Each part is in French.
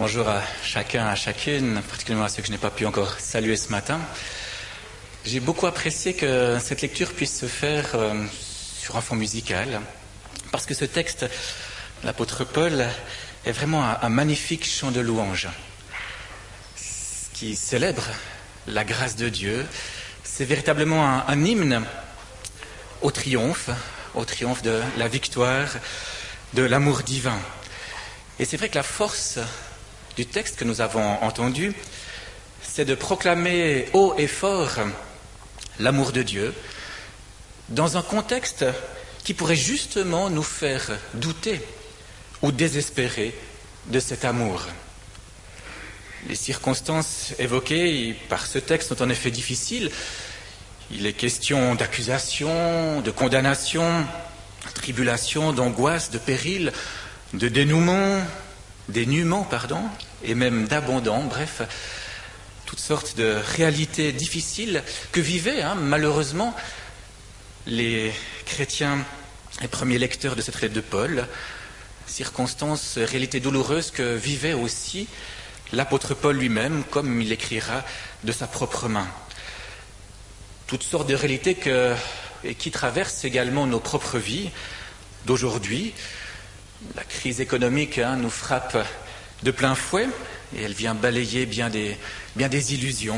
Bonjour à chacun, à chacune, particulièrement à ceux que je n'ai pas pu encore saluer ce matin. J'ai beaucoup apprécié que cette lecture puisse se faire sur un fond musical, parce que ce texte, l'apôtre Paul, est vraiment un magnifique chant de louange qui célèbre la grâce de Dieu. C'est véritablement un hymne au triomphe de la victoire, de l'amour divin. Et c'est vrai que la force du texte que nous avons entendu, c'est de proclamer haut et fort l'amour de Dieu dans un contexte qui pourrait justement nous faire douter ou désespérer de cet amour. Les circonstances évoquées par ce texte sont en effet difficiles. Il est question d'accusation, de condamnation, de tribulation, d'angoisse, de péril, de dénuement, et même d'abondant, bref, toutes sortes de réalités difficiles que vivaient malheureusement les chrétiens et premiers lecteurs de cette lettre de Paul, circonstances, réalités douloureuses que vivait aussi l'apôtre Paul lui-même, comme il écrira de sa propre main. Toutes sortes de réalités qui traversent également nos propres vies d'aujourd'hui. La crise économique nous frappe de plein fouet et elle vient balayer bien des illusions.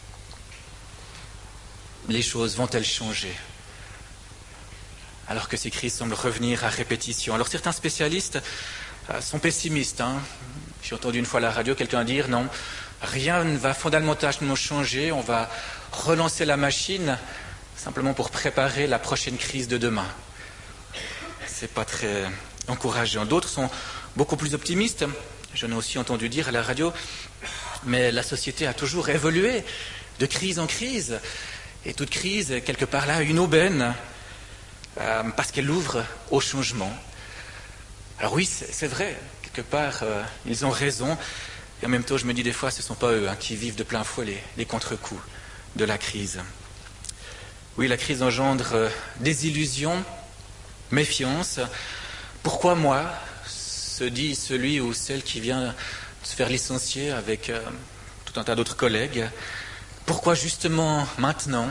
Les choses vont-elles changer alors que ces crises semblent revenir à répétition? Alors certains spécialistes sont pessimistes. J'ai entendu une fois à la radio quelqu'un dire non, rien ne va fondamentalement changer, on va relancer la machine simplement pour préparer la prochaine crise de demain. C'est pas très encourageant. D'autres sont beaucoup plus optimistes. J'en ai aussi entendu dire à la radio, mais la société a toujours évolué de crise en crise. Et toute crise, quelque part là, une aubaine, parce qu'elle ouvre au changement. Alors oui, c'est vrai, quelque part, ils ont raison. Et en même temps, je me dis des fois, ce ne sont pas eux qui vivent de plein fouet les contre-coups de la crise. Oui, la crise engendre désillusion, méfiance. Pourquoi moi, se dit celui ou celle qui vient de se faire licencier avec tout un tas d'autres collègues? Pourquoi justement maintenant?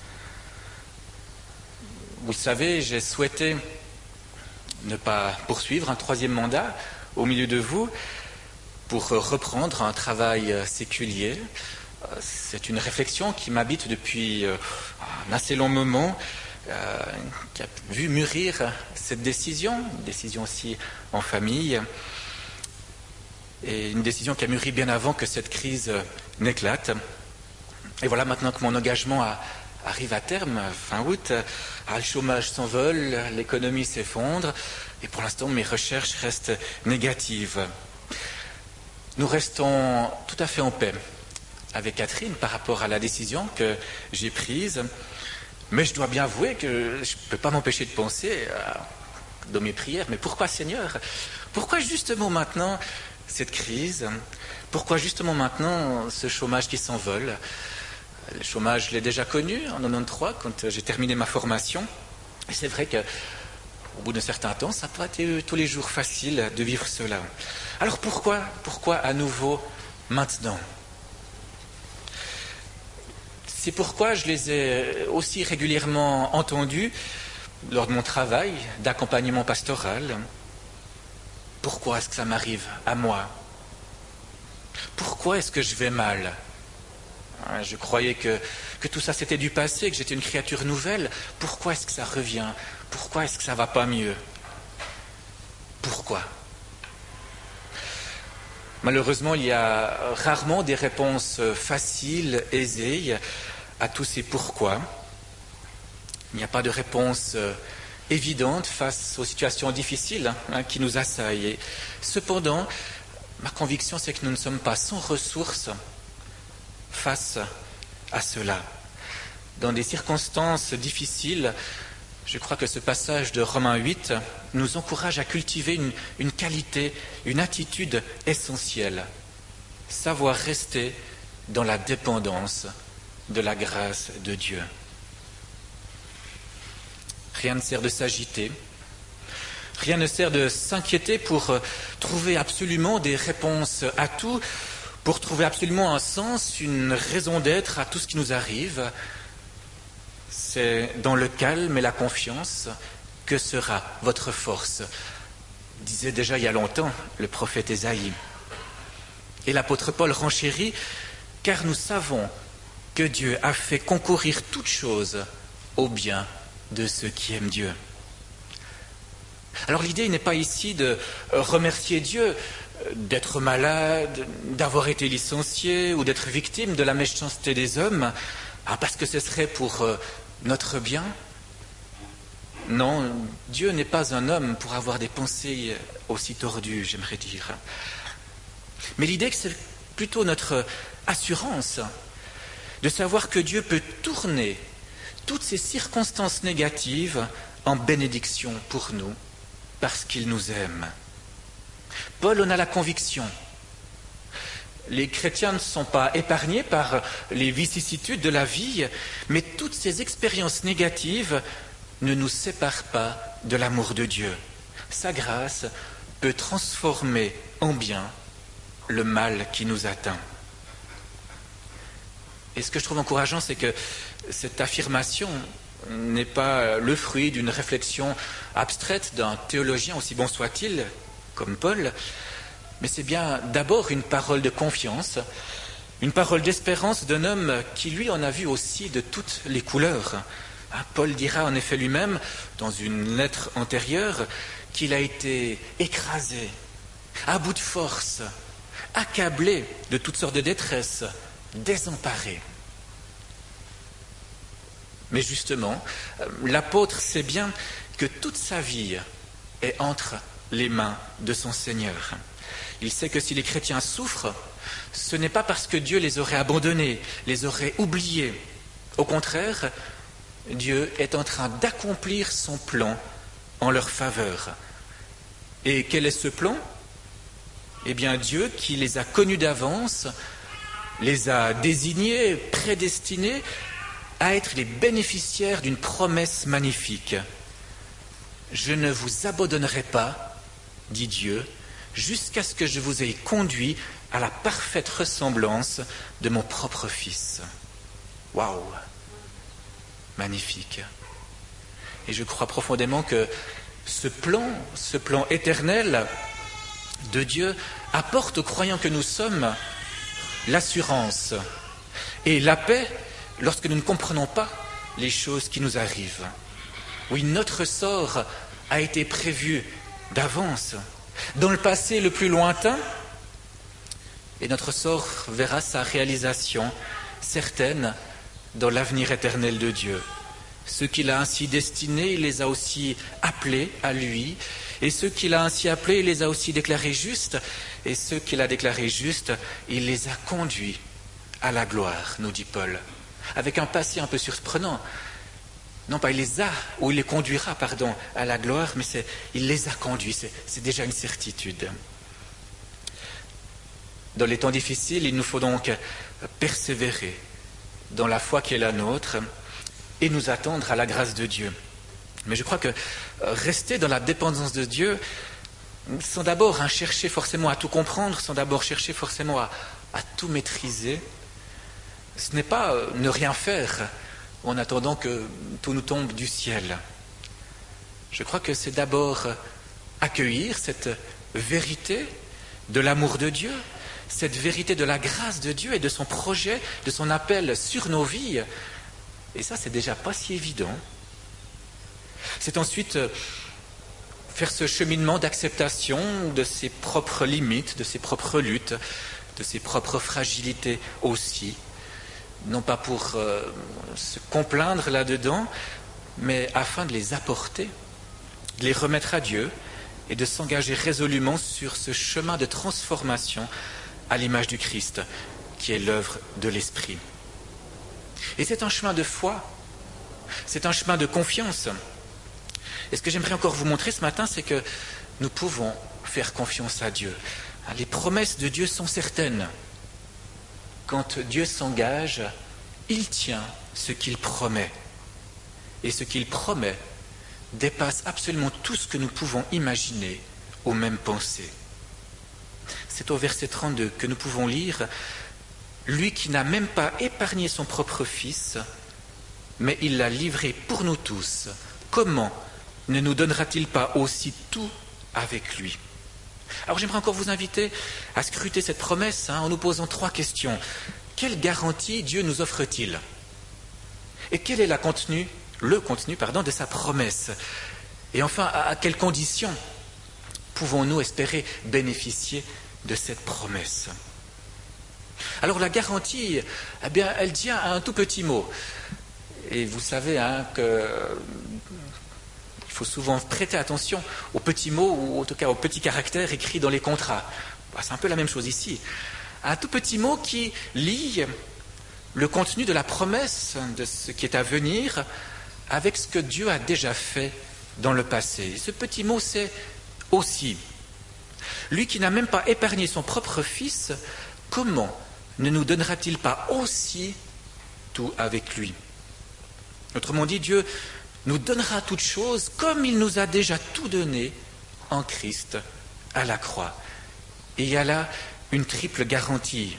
Vous le savez, j'ai souhaité ne pas poursuivre un troisième mandat au milieu de vous pour reprendre un travail séculier. C'est une réflexion qui m'habite depuis un assez long moment, qui a vu mûrir cette décision, une décision aussi en famille, et une décision qui a mûri bien avant que cette crise n'éclate. Et voilà, maintenant que mon engagement arrive à terme, fin août, le chômage s'envole, l'économie s'effondre, et pour l'instant mes recherches restent négatives. Nous restons tout à fait en paix avec Catherine par rapport à la décision que j'ai prise, mais je dois bien avouer que je ne peux pas m'empêcher de penser dans mes prières, mais pourquoi Seigneur? Pourquoi justement maintenant cette crise? Pourquoi justement maintenant ce chômage qui s'envole? Le chômage, je l'ai déjà connu en 93 quand j'ai terminé ma formation, et c'est vrai qu'au bout d'un certain temps, ça n'a pas été tous les jours facile de vivre cela. Alors pourquoi à nouveau maintenant? C'est pourquoi je les ai aussi régulièrement entendus lors de mon travail d'accompagnement pastoral. Pourquoi est-ce que ça m'arrive à moi? Pourquoi est-ce que je vais mal? Je croyais que tout ça c'était du passé, que j'étais une créature nouvelle. Pourquoi est-ce que ça revient? Pourquoi est-ce que ça ne va pas mieux? Pourquoi? Malheureusement, il y a rarement des réponses faciles, aisées à tous ces pourquoi. Il n'y a pas de réponse évidente face aux situations difficiles qui nous assaillent. Et cependant, ma conviction, c'est que nous ne sommes pas sans ressources face à cela. Dans des circonstances difficiles, je crois que ce passage de Romains 8 nous encourage à cultiver une qualité, une attitude essentielle. Savoir rester dans la dépendance de la grâce de Dieu. Rien ne sert de s'agiter, Rien ne sert de s'inquiéter pour trouver absolument des réponses à tout, pour trouver absolument un sens, une raison d'être à tout ce qui nous arrive. C'est dans le calme et la confiance que sera votre force, disait déjà il y a longtemps le prophète Ésaïe. Et l'apôtre Paul renchérit, car nous savons que Dieu a fait concourir toutes choses au bien de ceux qui aiment Dieu. Alors l'idée n'est pas ici de remercier Dieu d'être malade, d'avoir été licencié ou d'être victime de la méchanceté des hommes, parce que ce serait pour notre bien. Non, Dieu n'est pas un homme pour avoir des pensées aussi tordues, j'aimerais dire. Mais l'idée, c'est plutôt notre assurance de savoir que Dieu peut tourner toutes ces circonstances négatives en bénédiction pour nous, parce qu'il nous aime. Paul en a la conviction. Les chrétiens ne sont pas épargnés par les vicissitudes de la vie, mais toutes ces expériences négatives ne nous séparent pas de l'amour de Dieu. Sa grâce peut transformer en bien le mal qui nous atteint. Et ce que je trouve encourageant, c'est que cette affirmation n'est pas le fruit d'une réflexion abstraite d'un théologien, aussi bon soit-il, comme Paul, mais c'est bien d'abord une parole de confiance, une parole d'espérance d'un homme qui, lui, en a vu aussi de toutes les couleurs. Paul dira en effet lui-même, dans une lettre antérieure, qu'il a été écrasé, à bout de force, accablé de toutes sortes de détresse, désemparé. Mais justement, l'apôtre sait bien que toute sa vie est entre les mains de son Seigneur. Il sait que si les chrétiens souffrent, ce n'est pas parce que Dieu les aurait abandonnés, les aurait oubliés. Au contraire, Dieu est en train d'accomplir son plan en leur faveur. Et quel est ce plan ? Eh bien, Dieu qui les a connus d'avance, les a désignés, prédestinés à être les bénéficiaires d'une promesse magnifique. « Je ne vous abandonnerai pas, dit Dieu, jusqu'à ce que je vous ai conduit à la parfaite ressemblance de mon propre Fils. » Waouh ! Magnifique. Et je crois profondément que ce plan éternel de Dieu apporte aux croyants que nous sommes l'assurance et la paix lorsque nous ne comprenons pas les choses qui nous arrivent. Oui, notre sort a été prévu d'avance, dans le passé le plus lointain, et notre sort verra sa réalisation certaine dans l'avenir éternel de Dieu. Ceux qu'il a ainsi destinés, il les a aussi appelés à lui, et ceux qu'il a ainsi appelés, il les a aussi déclarés justes, et ceux qu'il a déclarés justes, il les a conduits à la gloire, nous dit Paul, avec un passé un peu surprenant. Non pas il les conduira, à la gloire, mais il les a conduits, c'est déjà une certitude. Dans les temps difficiles, il nous faut donc persévérer dans la foi qui est la nôtre et nous attendre à la grâce de Dieu. Mais je crois que rester dans la dépendance de Dieu, sans d'abord chercher forcément à tout comprendre, sans d'abord chercher forcément à tout maîtriser, ce n'est pas ne rien faire en attendant que tout nous tombe du ciel. Je crois que c'est d'abord accueillir cette vérité de l'amour de Dieu, cette vérité de la grâce de Dieu et de son projet, de son appel sur nos vies. Et ça, c'est déjà pas si évident. C'est ensuite faire ce cheminement d'acceptation de ses propres limites, de ses propres luttes, de ses propres fragilités aussi. Non pas pour se complaindre là-dedans, mais afin de les apporter, de les remettre à Dieu et de s'engager résolument sur ce chemin de transformation à l'image du Christ, qui est l'œuvre de l'Esprit. Et c'est un chemin de foi, c'est un chemin de confiance. Et ce que j'aimerais encore vous montrer ce matin, c'est que nous pouvons faire confiance à Dieu. Les promesses de Dieu sont certaines. Quand Dieu s'engage, il tient ce qu'il promet. Et ce qu'il promet dépasse absolument tout ce que nous pouvons imaginer ou même penser. C'est au verset 32 que nous pouvons lire « Lui qui n'a même pas épargné son propre Fils, mais il l'a livré pour nous tous, comment ne nous donnera-t-il pas aussi tout avec lui ?» Alors j'aimerais encore vous inviter à scruter cette promesse en nous posant 3 questions. Quelle garantie Dieu nous offre-t-il? Et quel est le contenu de sa promesse? Et enfin, à quelles conditions pouvons-nous espérer bénéficier de cette promesse? Alors la garantie, elle tient à un tout petit mot. Et vous savez qu'il faut souvent prêter attention aux petits mots, ou en tout cas aux petits caractères écrits dans les contrats. C'est un peu la même chose ici. Un tout petit mot qui lie le contenu de la promesse de ce qui est à venir avec ce que Dieu a déjà fait dans le passé. Ce petit mot, c'est « aussi ». Lui qui n'a même pas épargné son propre Fils, comment ne nous donnera-t-il pas aussi tout avec lui? Autrement dit, Dieu nous donnera toutes choses comme il nous a déjà tout donné en Christ à la croix. Et il y a là une triple garantie.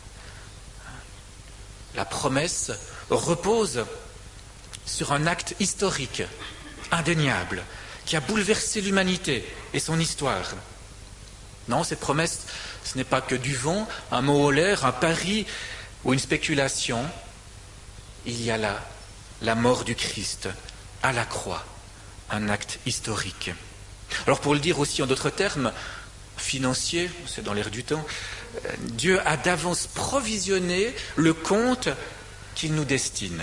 La promesse repose sur un acte historique, indéniable, qui a bouleversé l'humanité et son histoire. Non, cette promesse, ce n'est pas que du vent, un mot au l'air, un pari ou une spéculation. Il y a là la mort du Christ à la croix, un acte historique. Alors pour le dire aussi en d'autres termes, financiers, c'est dans l'air du temps, Dieu a d'avance provisionné le compte qu'il nous destine.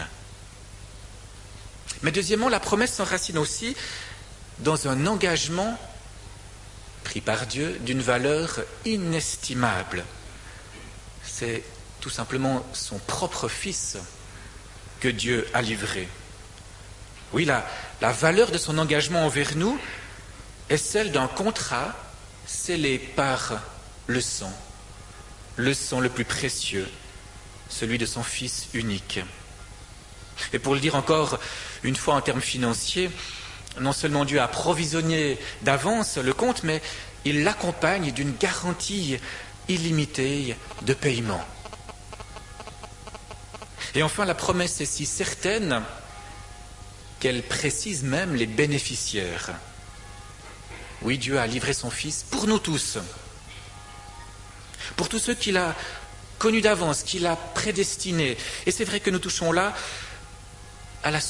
Mais deuxièmement, la promesse s'enracine aussi dans un engagement pris par Dieu d'une valeur inestimable. C'est tout simplement son propre Fils que Dieu a livré. Oui, la valeur de son engagement envers nous est celle d'un contrat scellé par le sang le plus précieux, celui de son Fils unique. Et pour le dire encore une fois en termes financiers, non seulement Dieu a provisionné d'avance le compte, mais il l'accompagne d'une garantie illimitée de paiement. Et enfin, la promesse est si certaine qu'elle précise même les bénéficiaires. Oui, Dieu a livré son Fils pour nous tous, pour tous ceux qu'il a connus d'avance, qu'il a prédestinés. Et c'est vrai que nous touchons là à la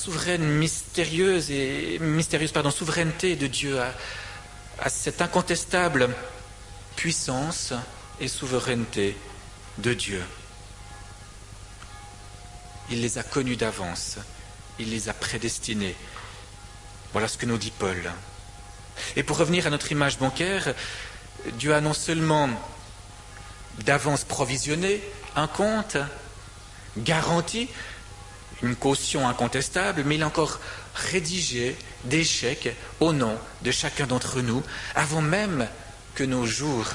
souveraineté de Dieu, à cette incontestable puissance et souveraineté de Dieu. Il les a connus d'avance, il les a prédestinés. Voilà ce que nous dit Paul. Et pour revenir à notre image bancaire, Dieu a non seulement d'avance provisionné un compte garanti, une caution incontestable, mais il a encore rédigé des chèques au nom de chacun d'entre nous, avant même que nos jours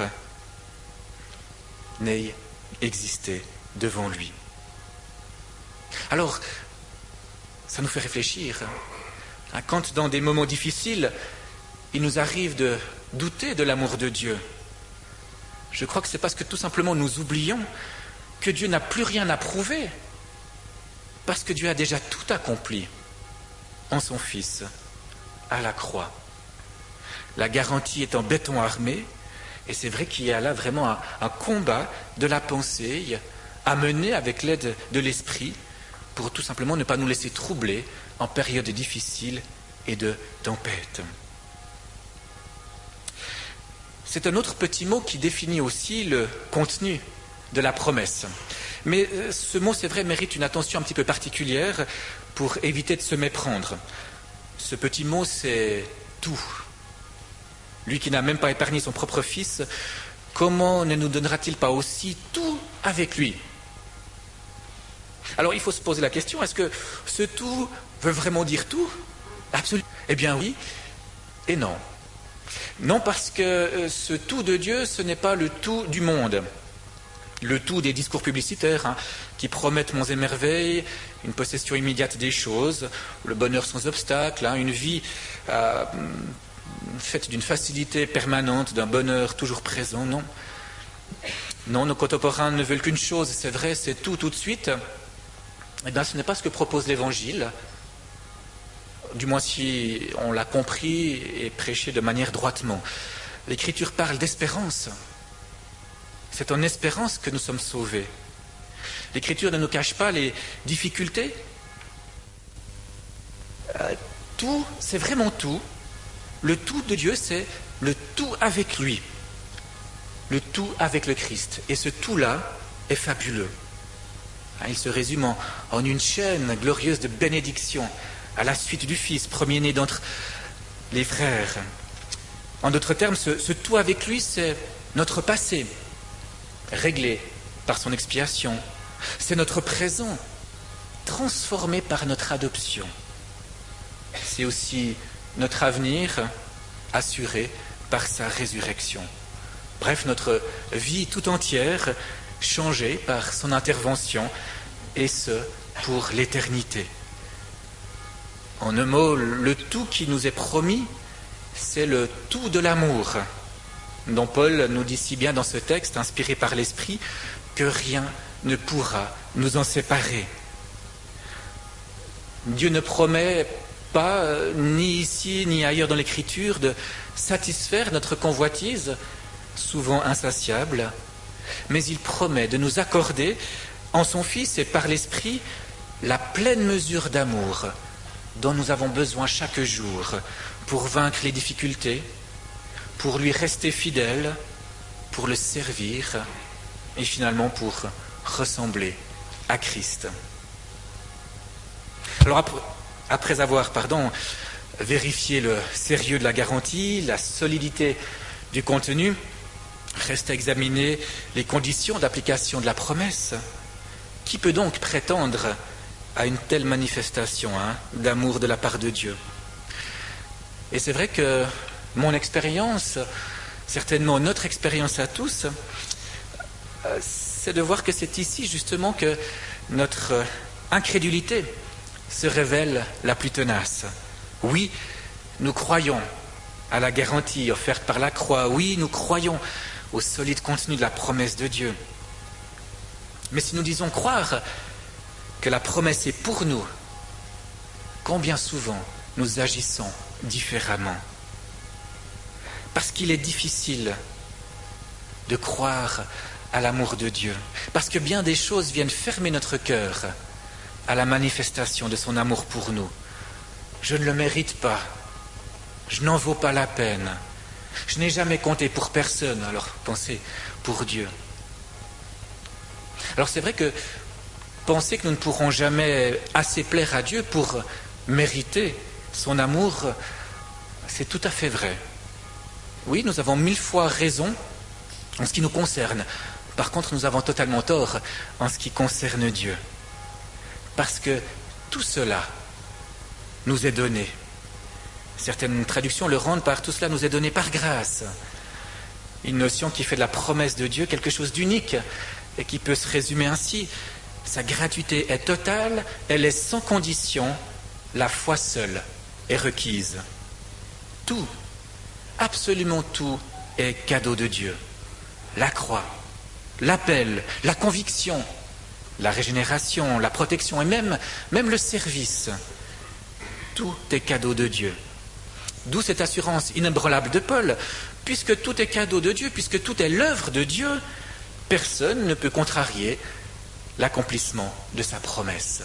n'aient existé devant lui. Alors, ça nous fait réfléchir. Quand dans des moments difficiles, il nous arrive de douter de l'amour de Dieu, je crois que c'est parce que tout simplement nous oublions que Dieu n'a plus rien à prouver, parce que Dieu a déjà tout accompli en son Fils à la croix. La garantie est en béton armé, et c'est vrai qu'il y a là vraiment un combat de la pensée à mener avec l'aide de l'Esprit pour tout simplement ne pas nous laisser troubler en période difficile et de tempête. C'est un autre petit mot qui définit aussi le contenu de la promesse. Mais ce mot, c'est vrai, mérite une attention un petit peu particulière pour éviter de se méprendre. Ce petit mot, c'est « tout ». Lui qui n'a même pas épargné son propre Fils, comment ne nous donnera-t-il pas aussi tout avec lui? Alors il faut se poser la question, est-ce que ce tout veut vraiment dire tout? Absolument. Eh bien oui et non. Non, parce que ce tout de Dieu, ce n'est pas le tout du monde. Le tout des discours publicitaires qui promettent monts et merveilles, une possession immédiate des choses, le bonheur sans obstacle, une vie faite d'une facilité permanente, d'un bonheur toujours présent. Non. Non, nos contemporains ne veulent qu'une chose, c'est vrai, c'est tout de suite. Eh bien, ce n'est pas ce que propose l'Évangile, du moins si on l'a compris et prêché de manière droitement. L'Écriture parle d'espérance. C'est en espérance que nous sommes sauvés. L'Écriture ne nous cache pas les difficultés. Tout, c'est vraiment tout. Le tout de Dieu, c'est le tout avec lui. Le tout avec le Christ. Et ce tout-là est fabuleux. Il se résume en une chaîne glorieuse de bénédictions à la suite du Fils, premier-né d'entre les frères. En d'autres termes, ce tout avec lui, c'est notre passé, réglé par son expiation. C'est notre présent, transformé par notre adoption. C'est aussi notre avenir, assuré par sa résurrection. Bref, notre vie tout entière, changée par son intervention, et ce, pour l'éternité. En un mot, le tout qui nous est promis, c'est le tout de l'amour, dont Paul nous dit si bien dans ce texte, inspiré par l'Esprit, que rien ne pourra nous en séparer. Dieu ne promet pas, ni ici ni ailleurs dans l'Écriture, de satisfaire notre convoitise, souvent insatiable, mais il promet de nous accorder, en son Fils et par l'Esprit, la pleine mesure d'amour dont nous avons besoin chaque jour pour vaincre les difficultés, pour lui rester fidèle, pour le servir et finalement pour ressembler à Christ. Alors après avoir vérifié le sérieux de la garantie, la solidité du contenu, reste à examiner les conditions d'application de la promesse. Qui peut donc prétendre à une telle manifestation d'amour de la part de Dieu? Et c'est vrai que mon expérience, certainement notre expérience à tous, c'est de voir que c'est ici justement que notre incrédulité se révèle la plus tenace. Oui, nous croyons à la garantie offerte par la croix. Oui, nous croyons au solide contenu de la promesse de Dieu. Mais si nous disons croire que la promesse est pour nous, combien souvent nous agissons différemment? Parce qu'il est difficile de croire à l'amour de Dieu, parce que bien des choses viennent fermer notre cœur à la manifestation de son amour pour nous. Je ne le mérite pas, je n'en vaux pas la peine, je n'ai jamais compté pour personne, alors pensez pour Dieu. Alors c'est vrai que penser que nous ne pourrons jamais assez plaire à Dieu pour mériter son amour, c'est tout à fait vrai. Oui, nous avons 1000 fois raison en ce qui nous concerne. Par contre, nous avons totalement tort en ce qui concerne Dieu. Parce que tout cela nous est donné. Certaines traductions le rendent par tout cela nous est donné par grâce. Une notion qui fait de la promesse de Dieu quelque chose d'unique et qui peut se résumer ainsi. Sa gratuité est totale, elle est sans condition, la foi seule est requise. Tout, absolument tout est cadeau de Dieu. La croix, l'appel, la conviction, la régénération, la protection et même le service. Tout est cadeau de Dieu. D'où cette assurance inébranlable de Paul, puisque tout est cadeau de Dieu, puisque tout est l'œuvre de Dieu, personne ne peut contrarier l'accomplissement de sa promesse.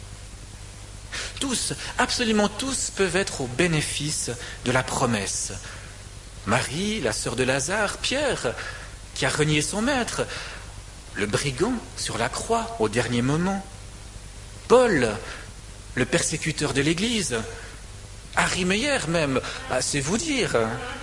Tous, absolument tous, peuvent être au bénéfice de la promesse. Marie, la sœur de Lazare, Pierre, qui a renié son maître, le brigand sur la croix au dernier moment, Paul, le persécuteur de l'Église, Harry Meyer même, c'est vous dire.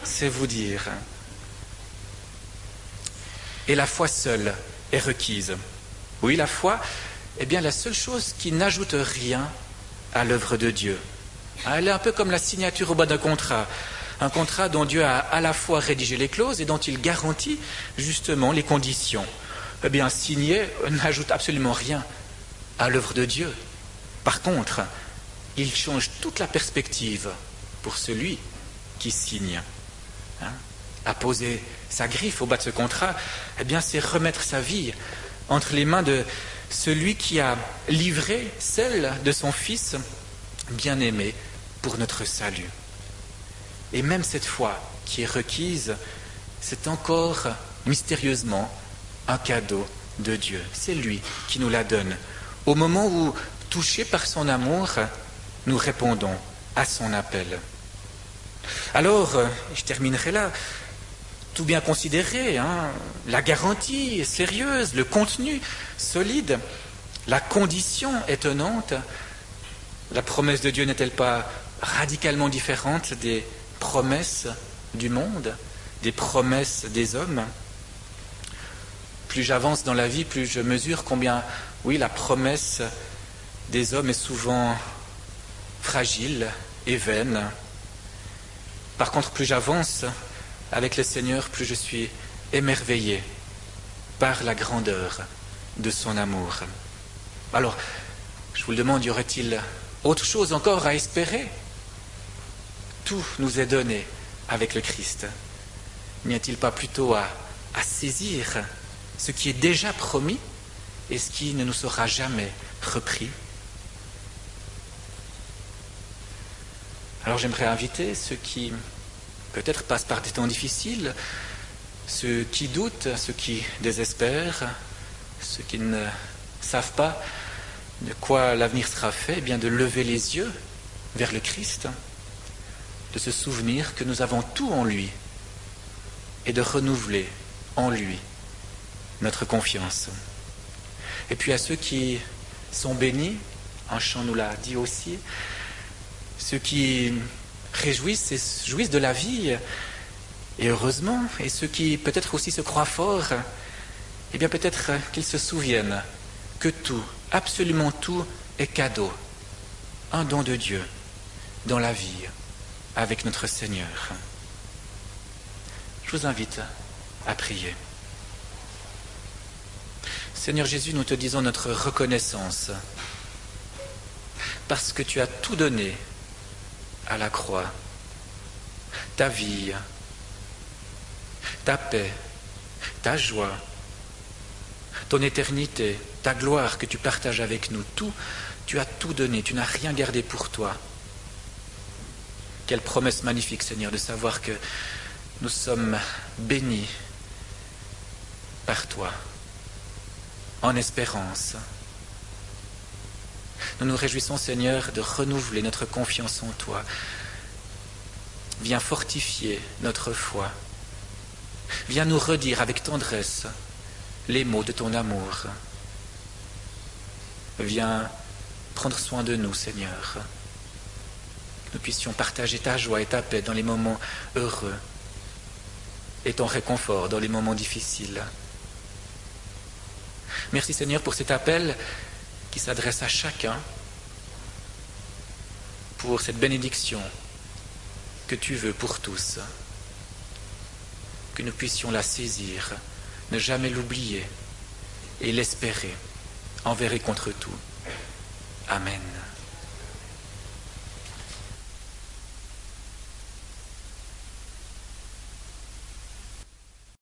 Et la foi seule est requise. Oui, la foi est bien la seule chose qui n'ajoute rien à l'œuvre de Dieu. Elle est un peu comme la signature au bas d'un contrat. Un contrat dont Dieu a à la fois rédigé les clauses et dont il garantit justement les conditions. eh bien, signer n'ajoute absolument rien à l'œuvre de Dieu. Par contre, il change toute la perspective pour celui qui signe. Apposer sa griffe au bas de ce contrat, eh bien, c'est remettre sa vie entre les mains de celui qui a livré celle de son Fils bien-aimé pour notre salut. Et même cette foi qui est requise, c'est encore mystérieusement un cadeau de Dieu. C'est lui qui nous la donne. Au moment où, touchés par son amour, nous répondons à son appel. Alors, je terminerai là, tout bien considéré, la garantie sérieuse, le contenu solide, la condition étonnante, la promesse de Dieu n'est-elle pas radicalement différente des promesses du monde, des promesses des hommes? Plus j'avance dans la vie, plus je mesure combien, oui, la promesse des hommes est souvent fragile et vaine. Par contre, plus j'avance avec le Seigneur, plus je suis émerveillé par la grandeur de son amour. Alors, je vous le demande, y aurait-il autre chose encore à espérer? Tout nous est donné avec le Christ. N'y a-t-il pas plutôt à saisir ce qui est déjà promis et ce qui ne nous sera jamais repris? Alors j'aimerais inviter ceux qui peut-être passent par des temps difficiles, ceux qui doutent, ceux qui désespèrent, ceux qui ne savent pas de quoi l'avenir sera fait, eh bien de lever les yeux vers le Christ, de se souvenir que nous avons tout en lui et de renouveler en lui notre confiance. Et puis à ceux qui sont bénis, un chant nous l'a dit aussi, ceux qui réjouissent et jouissent de la vie, et heureusement, et ceux qui peut-être aussi se croient forts, eh bien peut-être qu'ils se souviennent que tout, absolument tout, est cadeau, un don de Dieu dans la vie avec notre Seigneur. Je vous invite à prier. Seigneur Jésus, nous te disons notre reconnaissance parce que tu as tout donné à la croix, ta vie, ta paix, ta joie, ton éternité, ta gloire que tu partages avec nous, tout, tu as tout donné, tu n'as rien gardé pour toi. Quelle promesse magnifique, Seigneur, de savoir que nous sommes bénis par toi, en espérance. Nous nous réjouissons, Seigneur, de renouveler notre confiance en toi. Viens fortifier notre foi. Viens nous redire avec tendresse les mots de ton amour. Viens prendre soin de nous, Seigneur. Que nous puissions partager ta joie et ta paix dans les moments heureux et ton réconfort dans les moments difficiles. Merci, Seigneur, pour cet appel qui s'adresse à chacun, pour cette bénédiction que tu veux pour tous. Que nous puissions la saisir, ne jamais l'oublier et l'espérer envers et contre tout. Amen.